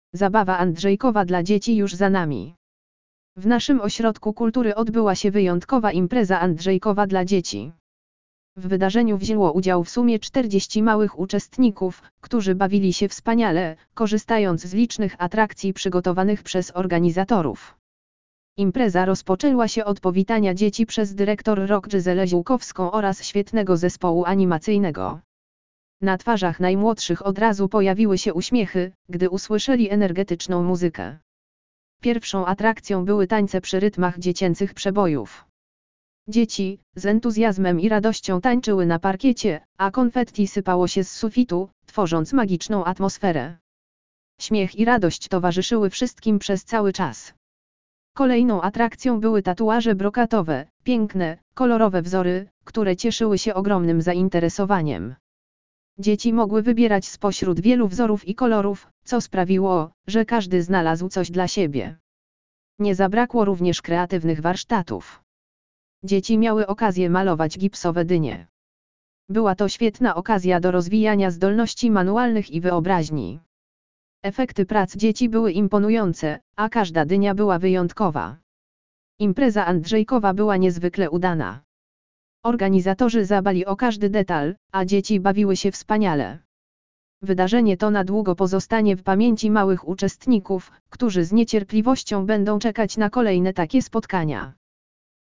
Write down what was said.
Zabawa Andrzejkowa dla dzieci już za nami. W naszym ośrodku kultury odbyła się wyjątkowa impreza Andrzejkowa dla dzieci. W wydarzeniu wzięło udział w sumie 40 małych uczestników, którzy bawili się wspaniale, korzystając z licznych atrakcji przygotowanych przez organizatorów. Impreza rozpoczęła się od powitania dzieci przez dyrektor ROK Gizelę Ziółkowską oraz świetnego zespołu animacyjnego. Na twarzach najmłodszych od razu pojawiły się uśmiechy, gdy usłyszeli energetyczną muzykę. Pierwszą atrakcją były tańce przy rytmach dziecięcych przebojów. Dzieci, z entuzjazmem i radością tańczyły na parkiecie, a konfetti sypało się z sufitu, tworząc magiczną atmosferę. Śmiech i radość towarzyszyły wszystkim przez cały czas. Kolejną atrakcją były tatuaże brokatowe, piękne, kolorowe wzory, które cieszyły się ogromnym zainteresowaniem. Dzieci mogły wybierać spośród wielu wzorów i kolorów, co sprawiło, że każdy znalazł coś dla siebie. Nie zabrakło również kreatywnych warsztatów. Dzieci miały okazję malować gipsowe dynie. Była to świetna okazja do rozwijania zdolności manualnych i wyobraźni. Efekty prac dzieci były imponujące, a każda dynia była wyjątkowa. Impreza Andrzejkowa była niezwykle udana. Organizatorzy zadbali o każdy detal, a dzieci bawiły się wspaniale. Wydarzenie to na długo pozostanie w pamięci małych uczestników, którzy z niecierpliwością będą czekać na kolejne takie spotkania.